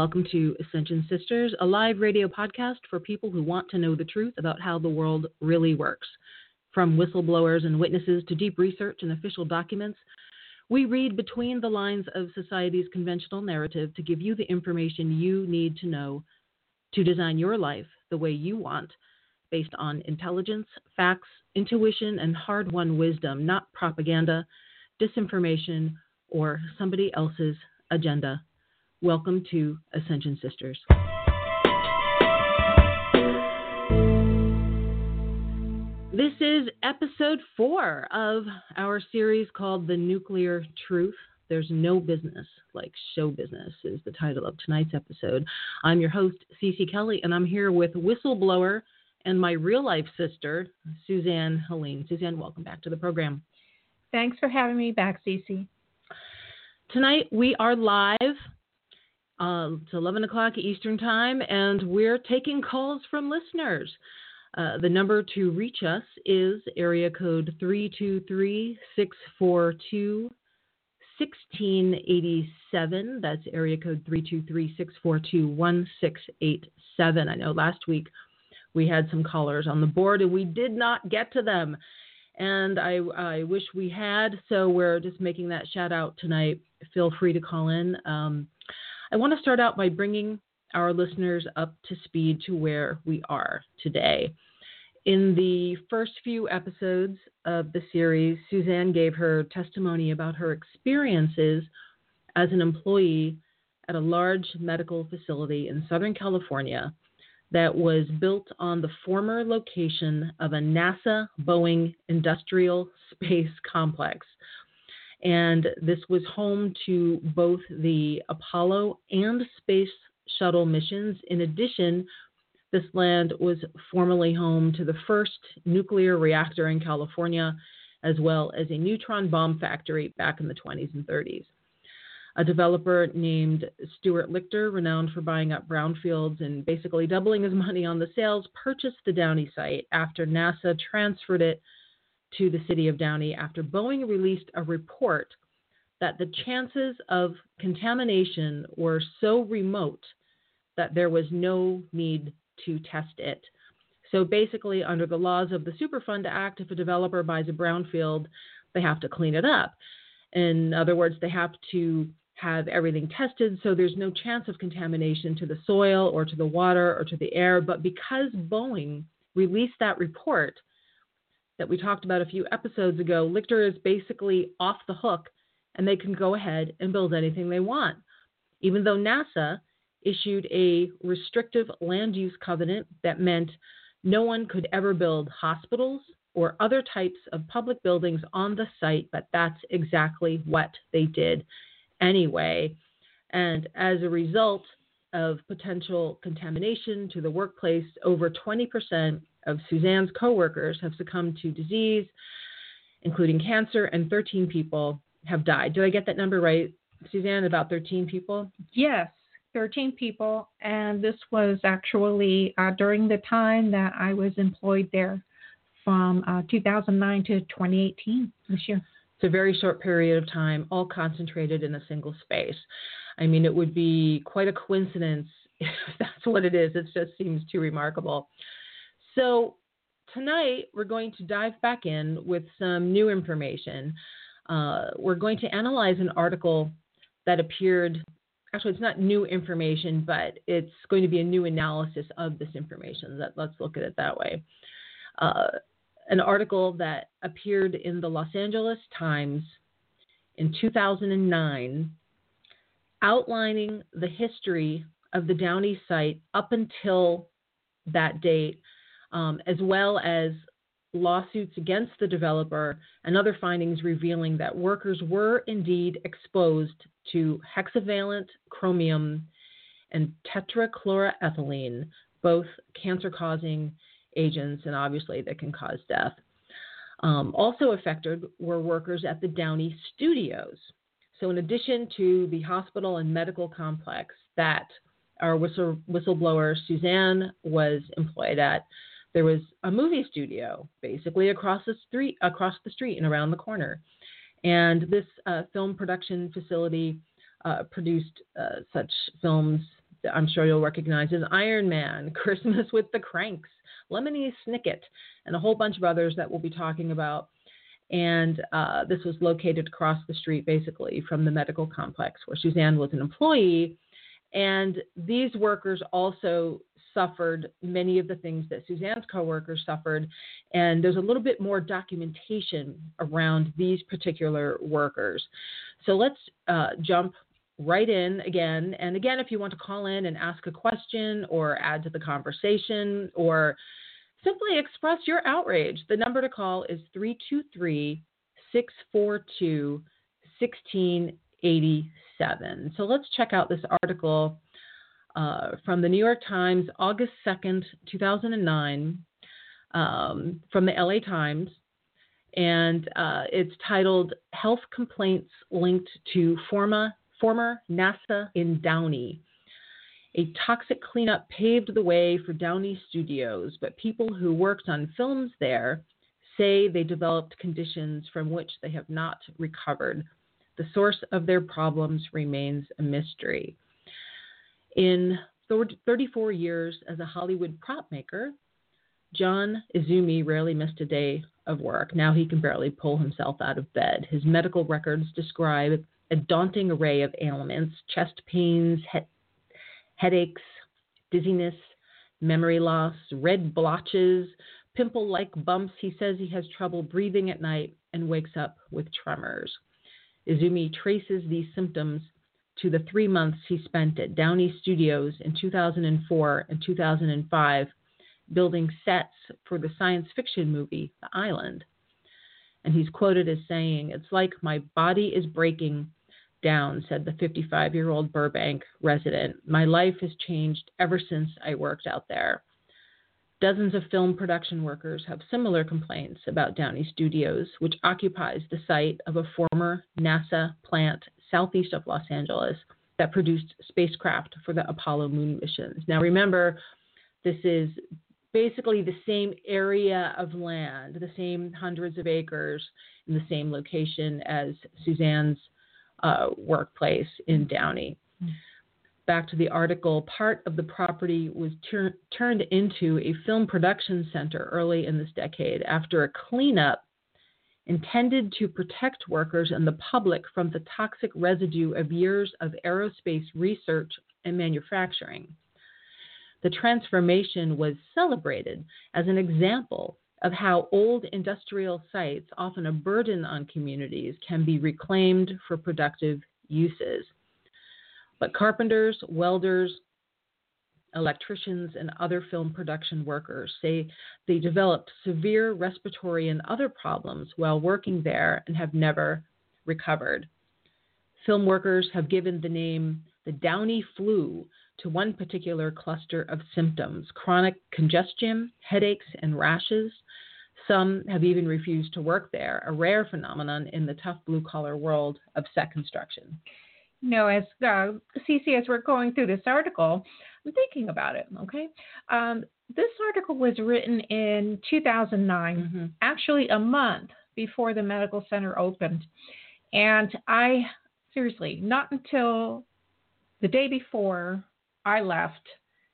Welcome to Ascension Sisters, a live radio podcast for people who want to know the truth about how the world really works. From whistleblowers and witnesses to deep research and official documents, we read between the lines of society's conventional narrative to give you the information you need to know to design your life the way you want, based on intelligence, facts, intuition, and hard-won wisdom, not propaganda, disinformation, or somebody else's agenda. Welcome to Ascension Sisters. This is episode 4 of our series called The Nuclear Truth. There's no business like show business is the title of tonight's episode. I'm your host, Cece Kelly, and I'm here with whistleblower and my real-life sister, Suzanne Helene. Suzanne, welcome back to the program. Thanks for having me back, Cece. Tonight we are live. It's 11 o'clock Eastern Time, and we're taking calls from listeners. The number to reach us is area code 323-642-1687. That's area code 323-642-1687. I know last week we had some callers on the board, and we did not get to them. And I wish we had, so we're just making that shout out tonight. Feel free to call in. I want to start out by bringing our listeners up to speed to where we are today. In the first few episodes of the series, Suzanne gave her testimony about her experiences as an employee at a large medical facility in Southern California that was built on the former location of a NASA Boeing industrial space complex. And this was home to both the Apollo and Space Shuttle missions. In addition, this land was formerly home to the first nuclear reactor in California, as well as a neutron bomb factory back in the 20s and 30s. A developer named Stuart Lichter, renowned for buying up brownfields and basically doubling his money on the sales, purchased the Downey site after NASA transferred it to the city of Downey after Boeing released a report that the chances of contamination were so remote that there was no need to test it. So basically, under the laws of the Superfund Act, if a developer buys a brownfield, they have to clean it up. In other words, they have to have everything tested so there's no chance of contamination to the soil or to the water or to the air. But because Boeing released that report that we talked about a few episodes ago, Lichter is basically off the hook, and they can go ahead and build anything they want, even though NASA issued a restrictive land use covenant that meant no one could ever build hospitals or other types of public buildings on the site, but that's exactly what they did anyway. And as a result of potential contamination to the workplace, over 20% of Suzanne's coworkers have succumbed to disease, including cancer, and 13 people have died. Did I get that number right, Suzanne? About 13 people? Yes, 13 people. And this was actually during the time that I was employed there from 2009 to 2018 this year. It's a very short period of time, all concentrated in a single space. I mean, it would be quite a coincidence if that's what it is. It just seems too remarkable. So tonight, we're going to dive back in with some new information. We're going to analyze an article that appeared. Actually, it's not new information, but it's going to be a new analysis of this information. Let's look at it that way. An article that appeared in the Los Angeles Times in 2009 outlining the history of the Downey site up until that date, as well as lawsuits against the developer and other findings revealing that workers were indeed exposed to hexavalent chromium and tetrachloroethylene, both cancer-causing agents and obviously that can cause death. Also affected were workers at the Downey studios. So in addition to the hospital and medical complex that our whistleblower Suzanne was employed at, there was a movie studio basically across the street and around the corner. And this film production facility produced such films I'm sure you'll recognize as Iron Man, Christmas with the Cranks, Lemony Snicket, and a whole bunch of others that we'll be talking about. And this was located across the street, basically, from the medical complex where Suzanne was an employee. And these workers also suffered many of the things that Suzanne's coworkers suffered. And there's a little bit more documentation around these particular workers. So let's jump right in again. And again, if you want to call in and ask a question or add to the conversation or simply express your outrage, the number to call is 323-642-1687. So let's check out this article from the New York Times, August 2nd, 2009, from the LA Times. And it's titled Health Complaints Linked to Former NASA in Downey. A toxic cleanup paved the way for Downey Studios, but people who worked on films there say they developed conditions from which they have not recovered. The source of their problems remains a mystery. In 34 years as a Hollywood prop maker, John Izumi rarely missed a day of work. Now he can barely pull himself out of bed. His medical records describe a daunting array of ailments: chest pains, headaches, dizziness, memory loss, red blotches, pimple-like bumps. He says he has trouble breathing at night and wakes up with tremors. Izumi traces these symptoms to the 3 months he spent at Downey Studios in 2004 and 2005, building sets for the science fiction movie The Island. And he's quoted as saying, "It's like my body is breaking down," said the 55-year-old Burbank resident. "My life has changed ever since I worked out there." Dozens of film production workers have similar complaints about Downey Studios, which occupies the site of a former NASA plant southeast of Los Angeles that produced spacecraft for the Apollo moon missions. Now remember, this is basically the same area of land, the same hundreds of acres in the same location as Suzanne's workplace in Downey. Back to the article, part of the property was turned into a film production center early in this decade after a cleanup intended to protect workers and the public from the toxic residue of years of aerospace research and manufacturing. The transformation was celebrated as an example of how old industrial sites, often a burden on communities, can be reclaimed for productive uses. But carpenters, welders, electricians, and other film production workers say they developed severe respiratory and other problems while working there and have never recovered. Film workers have given the name the Downey flu to one particular cluster of symptoms: chronic congestion, headaches, and rashes. Some have even refused to work there, a rare phenomenon in the tough blue-collar world of set construction. As Cece, as we're going through this article, I'm thinking about it, okay? This article was written in 2009, actually a month before the medical center opened. And I, seriously, not until the day before I left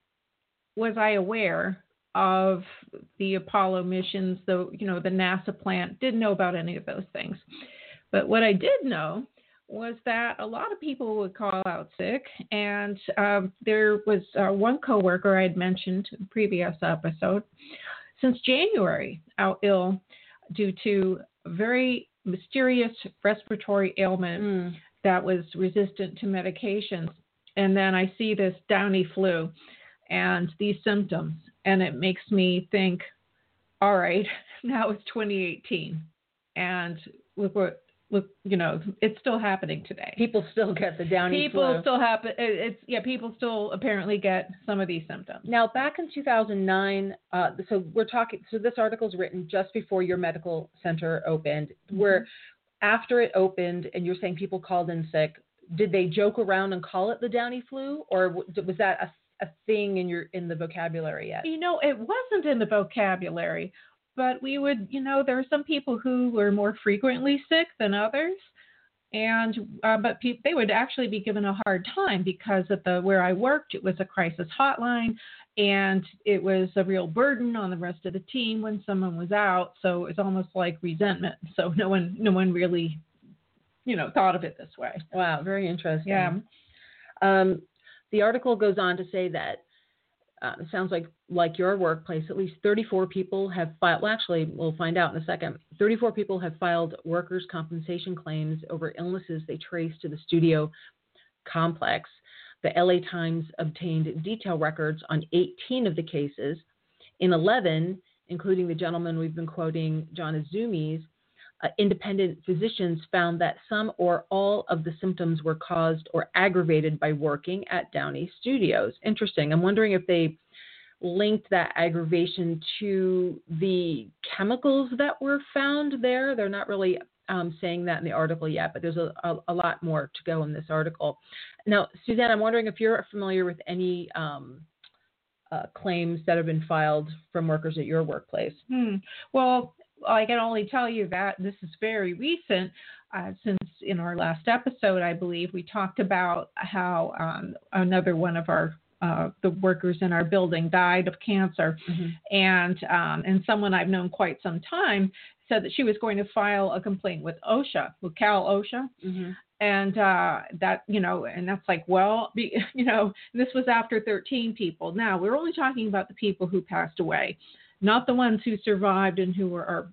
was I aware of the Apollo missions, the NASA plant. Didn't know about any of those things. But what I did know was that a lot of people would call out sick, and there was one coworker I had mentioned in a previous episode, since January, out ill due to a very mysterious respiratory ailment that was resistant to medications. And then I see this Downey flu and these symptoms, and it makes me think, all right, now it's 2018, and look, it's still happening today. People still get the Downey flu. People still apparently get some of these symptoms. Now, back in 2009, so this article is written just before your medical center opened, where after it opened, and you're saying people called in sick, did they joke around and call it the Downey flu, or was that a thing in the vocabulary yet? It wasn't in the vocabulary, but we would, there are some people who were more frequently sick than others. And but they would actually be given a hard time because at where I worked, it was a crisis hotline, and it was a real burden on the rest of the team when someone was out. So it's almost like resentment. So no one really, thought of it this way. Wow, very interesting. Yeah. The article goes on to say that it sounds like your workplace, at least 34 people have filed. Well, actually, we'll find out in a second. 34 people have filed workers' compensation claims over illnesses they trace to the studio complex. The LA Times obtained detailed records on 18 of the cases. In 11, including the gentleman we've been quoting, John Azumi's, independent physicians found that some or all of the symptoms were caused or aggravated by working at Downey Studios. Interesting. I'm wondering if they linked that aggravation to the chemicals that were found there. They're not really saying that in the article yet, but there's a lot more to go in this article. Now, Suzanne, I'm wondering if you're familiar with any claims that have been filed from workers at your workplace. Well, I can only tell you that this is very recent, since in our last episode, I believe, we talked about how another one of the workers in our building died of cancer. And someone I've known quite some time said that she was going to file a complaint with OSHA, with Cal OSHA. And that, and that's like, well, this was after 13 people. Now, we're only talking about the people who passed away, not the ones who survived and who are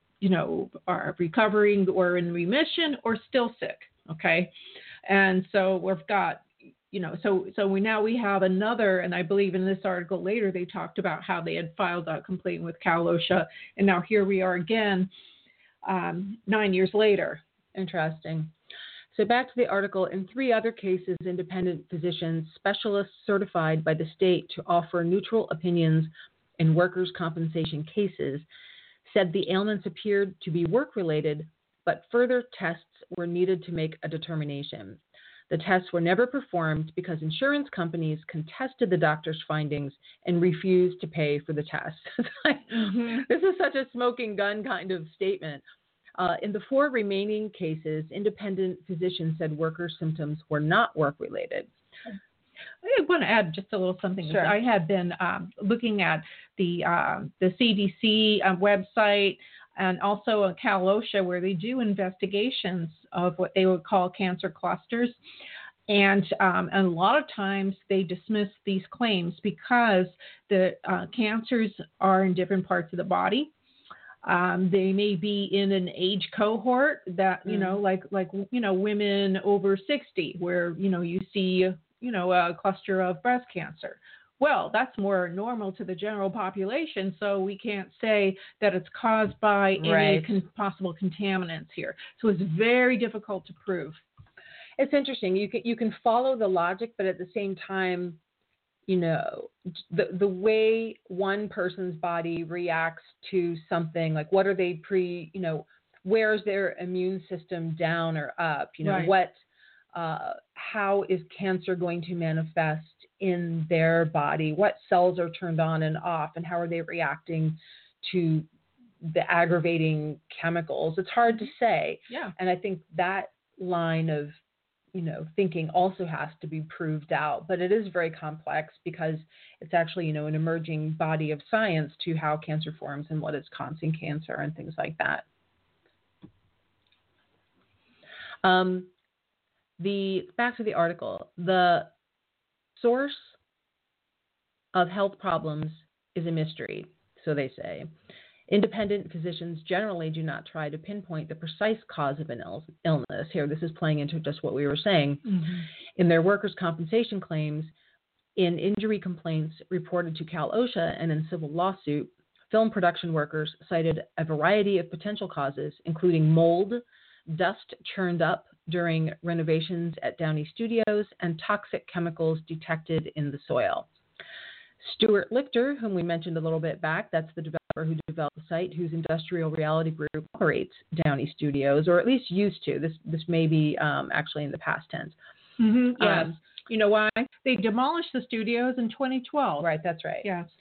recovering or in remission or still sick. Okay. And so we've got, so we have another, and I believe in this article later, they talked about how they had filed a complaint with Cal OSHA. And now here we are again, 9 years later. Interesting. So back to the article. In 3 other cases, independent physicians, specialists certified by the state to offer neutral opinions in workers' compensation cases, said the ailments appeared to be work-related, but further tests were needed to make a determination. The tests were never performed because insurance companies contested the doctor's findings and refused to pay for the tests. This is such a smoking gun kind of statement. In the 4 remaining cases, independent physicians said workers' symptoms were not work-related. I want to add just a little something. Sure. I had been looking at the CDC website and also Cal OSHA, where they do investigations of what they would call cancer clusters. And a lot of times they dismiss these claims because the cancers are in different parts of the body. They may be in an age cohort that, like women over 60, where, you see, a cluster of breast cancer. Well, that's more normal to the general population, so we can't say that it's caused by any possible contaminants here. So it's very difficult to prove. It's interesting. You can follow the logic, but at the same time, the way one person's body reacts to something, like what are they where's their immune system down or up? How is cancer going to manifest in their body? What cells are turned on and off, and how are they reacting to the aggravating chemicals? It's hard to say. Yeah. And I think that line of, thinking also has to be proved out, but it is very complex because it's actually, an emerging body of science to how cancer forms and what is causing cancer and things like that. Back to the article, the source of health problems is a mystery, so they say. Independent physicians generally do not try to pinpoint the precise cause of an illness. Here, this is playing into just what we were saying. In their workers' compensation claims, in injury complaints reported to Cal OSHA and in civil lawsuit, film production workers cited a variety of potential causes, including mold, dust churned up during renovations at Downey Studios, and toxic chemicals detected in the soil. Stuart Lichter, whom we mentioned a little bit back, that's the developer who developed the site, whose Industrial Reality Group operates Downey Studios, or at least used to. This may be actually in the past tense. Yes. You know why? They demolished the studios in 2012. Right, that's right. Yes.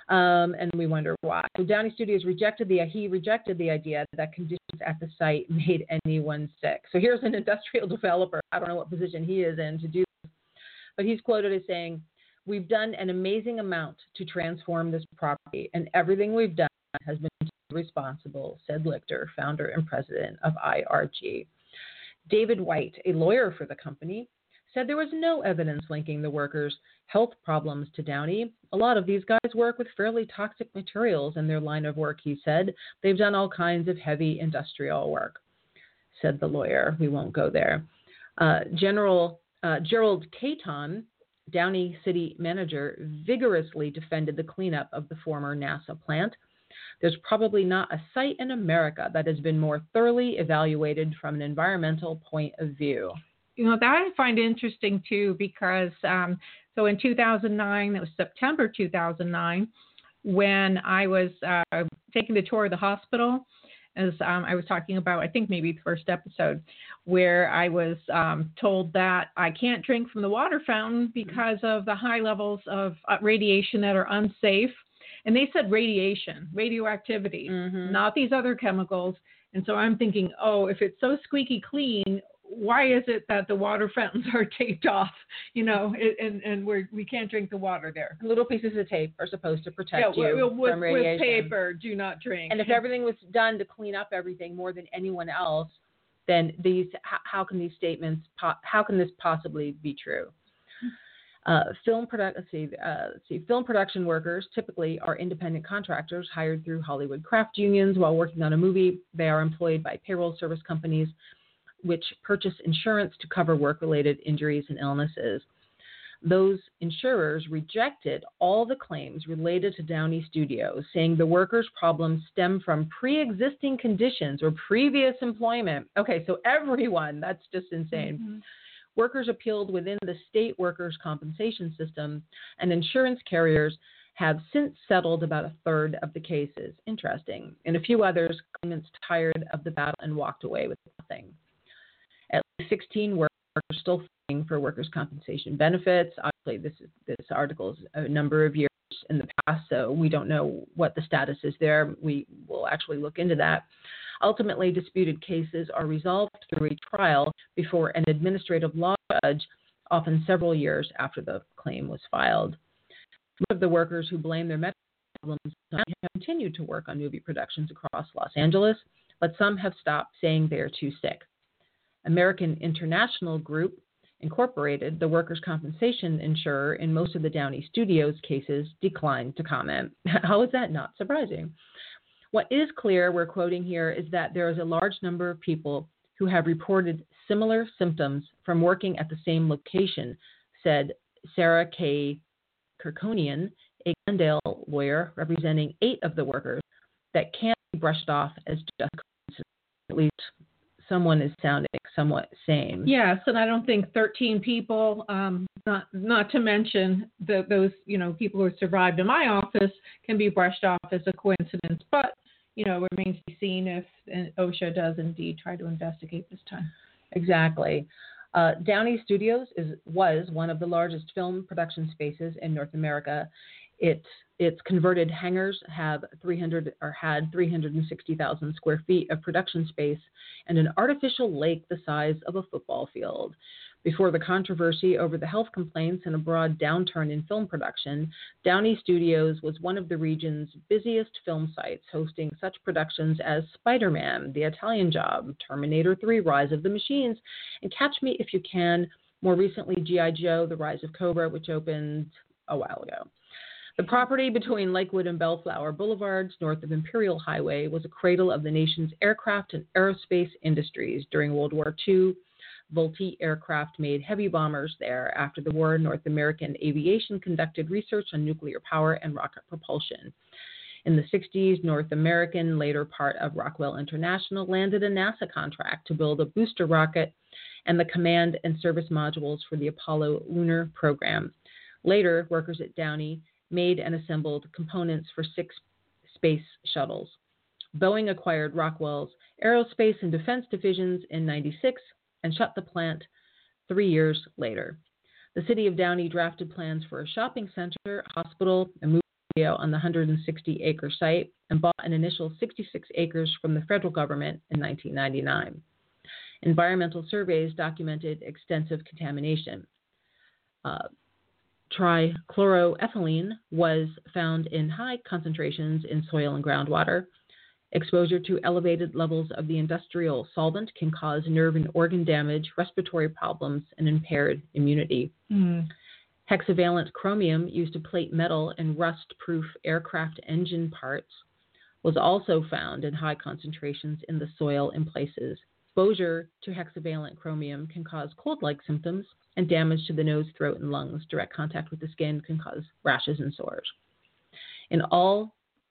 And we wonder why. So Downey Studios rejected the idea that conditions at the site made anyone sick. So here's an industrial developer. I don't know what position he is in to do this, but he's quoted as saying, "We've done an amazing amount to transform this property, and everything we've done has been responsible," said Lichter, founder and president of IRG. David White, a lawyer for the company, said there was no evidence linking the workers' health problems to Downey. "A lot of these guys work with fairly toxic materials in their line of work," he said. "They've done all kinds of heavy industrial work," said the lawyer. We won't go there. Gerald Caton, Downey city manager, vigorously defended the cleanup of the former NASA plant. "There's probably not a site in America that has been more thoroughly evaluated from an environmental point of view." That I find interesting too, because so in 2009, it was September 2009, when I was taking the tour of the hospital, as I was talking about, I think maybe the first episode, where I was told that I can't drink from the water fountain because of the high levels of radiation that are unsafe. And they said radiation, radioactivity, not these other chemicals. And so I'm thinking, oh, if it's so squeaky clean, why is it that the water fountains are taped off, and we can't drink the water there? Little pieces of tape are supposed to protect you from radiation. With paper, do not drink. And if everything was done to clean up everything more than anyone else, then how can these statements, how can this possibly be true? Film production workers typically are independent contractors hired through Hollywood craft unions while working on a movie. They are employed by payroll service companies, which purchase insurance to cover work-related injuries and illnesses. Those insurers rejected all the claims related to Downey Studios, saying the workers' problems stem from pre-existing conditions or previous employment. Okay, so everyone, that's just insane. Workers appealed within the state workers' compensation system, and insurance carriers have since settled about a third of the cases. Interesting. And a few others, claimants tired of the battle and walked away with nothing. At least 16 workers are still fighting for workers' compensation benefits. Obviously, this article is a number of years in the past, so we don't know what the status is there. We will actually look into that. Ultimately, disputed cases are resolved through a trial before an administrative law judge, often several years after the claim was filed. Most of the workers who blame their medical problems have continued to work on movie productions across Los Angeles, but some have stopped, saying they are too sick. American International Group Incorporated, the workers' compensation insurer in most of the Downey Studios cases, declined to comment. How is that not surprising? What is clear, we're quoting here, is that there is a large number of people who have reported similar symptoms from working at the same location, said Sarah K. Kirkonian, a Glendale lawyer representing 8 of the workers, that can't be brushed off as just coincidence. At least someone is sounding somewhat sane. Yes, and I don't think 13 people, not to mention those people who survived in my office, can be brushed off as a coincidence. But remains to be seen if OSHA does indeed try to investigate this time. Exactly. Downey Studios was one of the largest film production spaces in North America. Its converted hangars had 360,000 square feet of production space and an artificial lake the size of a football field. Before the controversy over the health complaints and a broad downturn in film production, Downey Studios was one of the region's busiest film sites, hosting such productions as Spider-Man, The Italian Job, Terminator 3, Rise of the Machines, and Catch Me If You Can, more recently G.I. Joe, The Rise of Cobra, which opened a while ago. The property between Lakewood and Bellflower Boulevards, north of Imperial Highway, was a cradle of the nation's aircraft and aerospace industries. During World War II, Vultee Aircraft made heavy bombers there. After the war, North American Aviation conducted research on nuclear power and rocket propulsion. In the 60s, North American, later part of Rockwell International, landed a NASA contract to build a booster rocket and the command and service modules for the Apollo lunar program. Later, workers at Downey made and assembled components for 6 space shuttles. Boeing acquired Rockwell's Aerospace and Defense divisions in '96 and shut the plant 3 years later. The city of Downey drafted plans for a shopping center, a hospital, a movie on the 160-acre site and bought an initial 66 acres from the federal government in 1999. Environmental surveys documented extensive contamination. Trichloroethylene was found in high concentrations in soil and groundwater. Exposure to elevated levels of the industrial solvent can cause nerve and organ damage, respiratory problems, and impaired immunity. Hexavalent chromium used to plate metal and rust-proof aircraft engine parts was also found in high concentrations in the soil in places. Exposure to hexavalent chromium can cause cold-like symptoms and damage to the nose, throat, and lungs. Direct contact with the skin can cause rashes and sores. In all,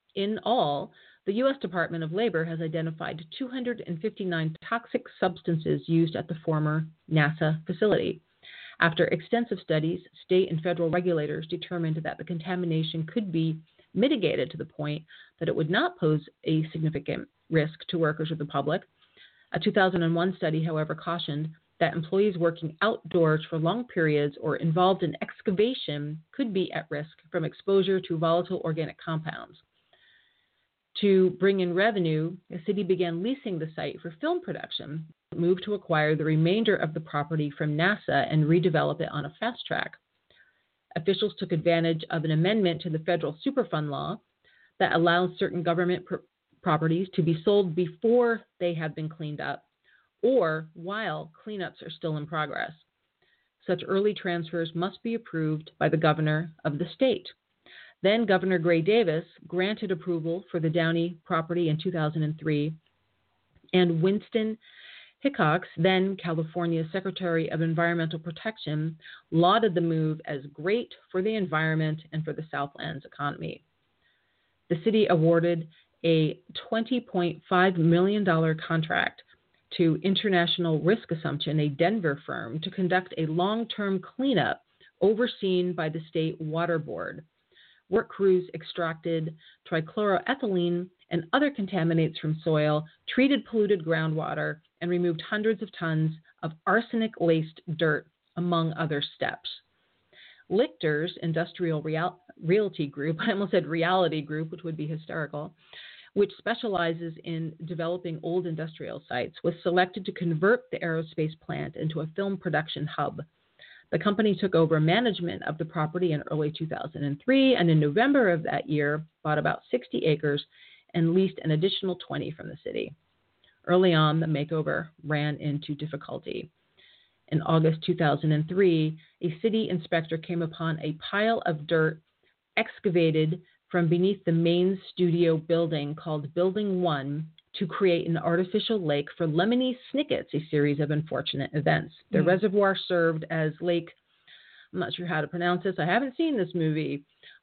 the U.S. Department of Labor has identified 259 toxic substances used at the former NASA facility. After extensive studies, state and federal regulators determined that the contamination could be mitigated to the point that it would not pose a significant risk to workers or the public. A 2001 study, however, cautioned that employees working outdoors for long periods or involved in excavation could be at risk from exposure to volatile organic compounds. To bring in revenue, the city began leasing the site for film production, moved to acquire the remainder of the property from NASA and redevelop it on a fast track. Officials took advantage of an amendment to the federal Superfund law that allows certain government properties to be sold before they have been cleaned up or while cleanups are still in progress. Such early transfers must be approved by the governor of the state. Then Governor Gray Davis granted approval for the Downey property in 2003, and Winston Hickox, then California Secretary of Environmental Protection, lauded the move as great for the environment and for the Southland's economy. The city awarded a $20.5 million contract to International Risk Assumption, a Denver firm, to conduct a long-term cleanup overseen by the state water board. Work crews extracted trichloroethylene and other contaminants from soil, treated polluted groundwater, and removed hundreds of tons of arsenic-laced dirt, among other steps. Lichter's Industrial Realty Group, I almost said reality group, which would be hysterical, which specializes in developing old industrial sites, was selected to convert the aerospace plant into a film production hub. The company took over management of the property in early 2003, and in November of that year, bought about 60 acres and leased an additional 20 from the city. Early on, the makeover ran into difficulty. In August 2003, a city inspector came upon a pile of dirt excavated from beneath the main studio building called Building 1 to create an artificial lake for Lemony Snicket's, a series of unfortunate events. The reservoir served as Lake, I'm not sure how to pronounce this. I haven't seen this movie.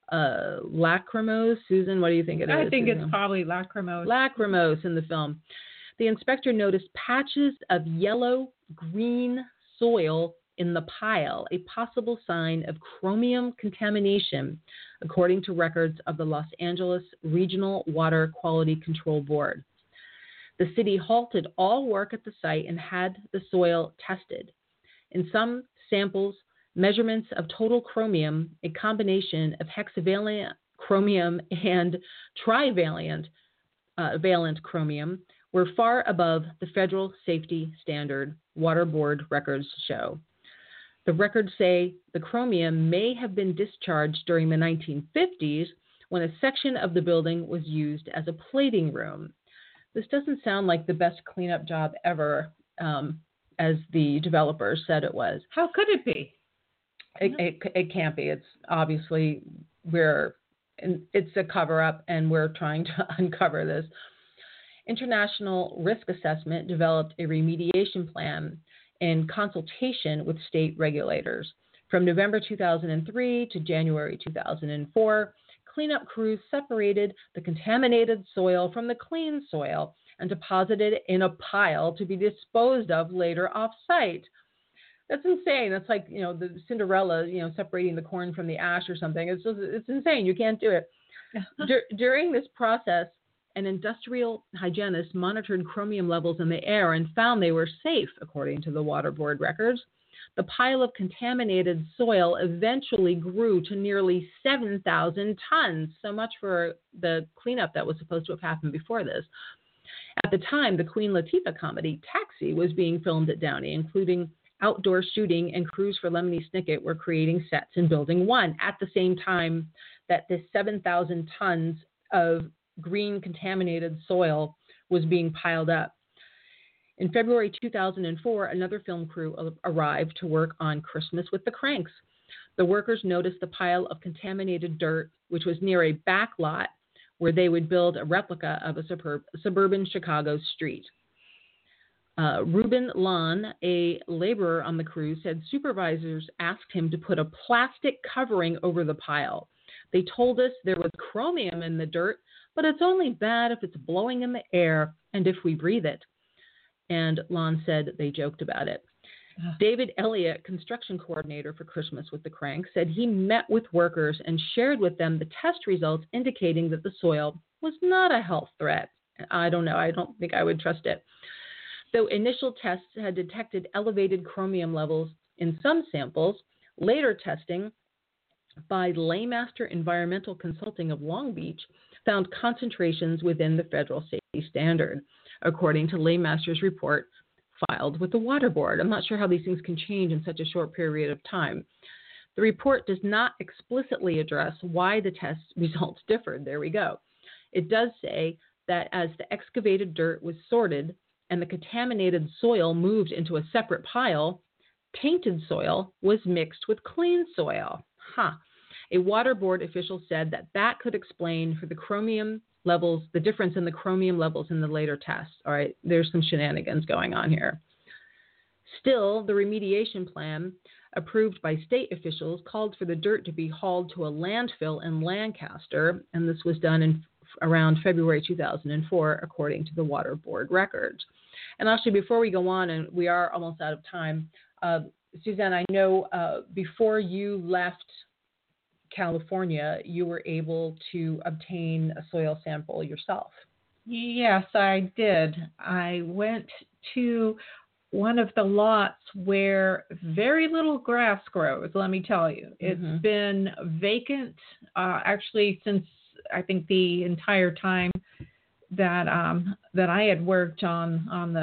Lachrymose. Susan, what do you think it is? I think it's probably Lachrymose. Lachrymose in the film. The inspector noticed patches of yellow-green soil in the pile, a possible sign of chromium contamination, according to records of the Los Angeles Regional Water Quality Control Board. The city halted all work at the site and had the soil tested. In some samples, measurements of total chromium, a combination of hexavalent chromium and trivalent valent chromium, were far above the federal safety standard, Water Board records show. The records say the chromium may have been discharged during the 1950s when a section of the building was used as a plating room. This doesn't sound like the best cleanup job ever, as the developers said it was. How could it be? It can't be. It's obviously it's a cover-up, and we're trying to uncover this. International Risk Assessment developed a remediation plan in consultation with state regulators. From November 2003 to January 2004, cleanup crews separated the contaminated soil from the clean soil and deposited it in a pile to be disposed of later off-site. That's insane. That's like, the Cinderella, separating the corn from the ash or something. It's insane. You can't do it. During this process, an industrial hygienist monitored chromium levels in the air and found they were safe, according to the Water Board records. The pile of contaminated soil eventually grew to nearly 7,000 tons. So much for the cleanup that was supposed to have happened before this. At the time, the Queen Latifah comedy Taxi was being filmed at Downey, including outdoor shooting, and crews for Lemony Snicket were creating sets in Building 1 at the same time that this 7,000 tons of green contaminated soil was being piled up. In February 2004, another film crew arrived to work on Christmas with the Cranks. The workers noticed the pile of contaminated dirt, which was near a back lot where they would build a replica of a suburban Chicago street. Reuben Lahn, a laborer on the crew, said supervisors asked him to put a plastic covering over the pile. They told us there was chromium in the dirt, but it's only bad if it's blowing in the air and if we breathe it. And Lahn said they joked about it. David Elliott, construction coordinator for Christmas with the Cranks, said he met with workers and shared with them the test results indicating that the soil was not a health threat. I don't know. I don't think I would trust it. Though initial tests had detected elevated chromium levels in some samples, later testing by Laymaster Environmental Consulting of Long Beach found concentrations within the federal safety standard, according to Laymaster's report filed with the Water Board. I'm not sure how these things can change in such a short period of time. The report does not explicitly address why the test results differed. There we go. It does say that as the excavated dirt was sorted and the contaminated soil moved into a separate pile, tainted soil was mixed with clean soil. A Water Board official said that could explain for the chromium levels, the difference in the chromium levels in the later tests. All right, there's some shenanigans going on here. Still, the remediation plan approved by state officials called for the dirt to be hauled to a landfill in Lancaster, and this was done around February 2004, according to the Water Board records. And actually, before we go on, and we are almost out of time, Suzanne, I know before you left California, you were able to obtain a soil sample yourself. Yes, I did. I went to one of the lots where very little grass grows, let me tell you. It's been vacant actually since I think the entire time that I had worked on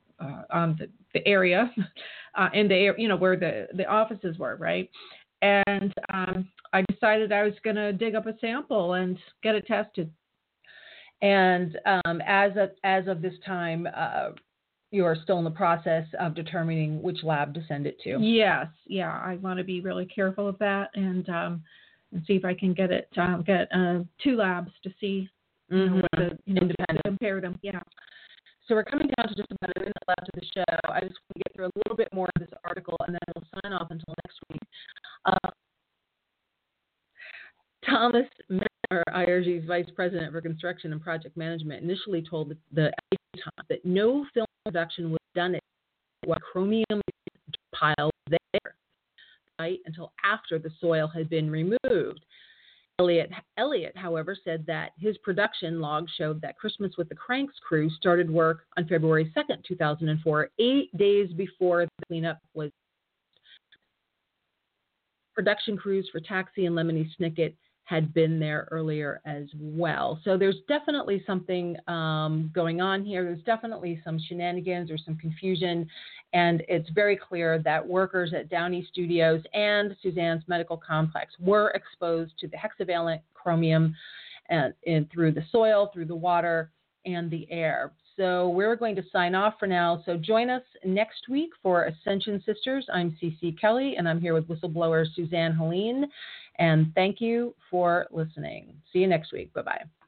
the area in the where the offices were, right? And I decided I was going to dig up a sample and get it tested. And as of this time, you are still in the process of determining which lab to send it to. Yes, yeah, I want to be really careful of that and see if I can get it get 2 labs to see what the to compare them. Yeah. So we're coming down to just about a minute left of the show. I just want to get through a little bit more of this article, and then we'll sign off until next week. Thomas Menner, IRG's Vice President for Construction and Project Management, initially told the Times that no film production was done at what chromium pile was there, right, until after the soil had been removed. Elliott, however, said that his production log showed that Christmas with the Cranks crew started work on February 2nd, 2004, 8 days before the cleanup was. Production crews for Taxi and Lemony Snicket had been there earlier as well. So there's definitely something going on here. There's definitely some shenanigans or some confusion. And it's very clear that workers at Downey Studios and Suzanne's Medical Complex were exposed to the hexavalent chromium and through the soil, through the water, and the air. So we're going to sign off for now. So join us next week for Ascension Sisters. I'm CeCe Kelly, and I'm here with whistleblower Suzanne Helene. And thank you for listening. See you next week. Bye-bye.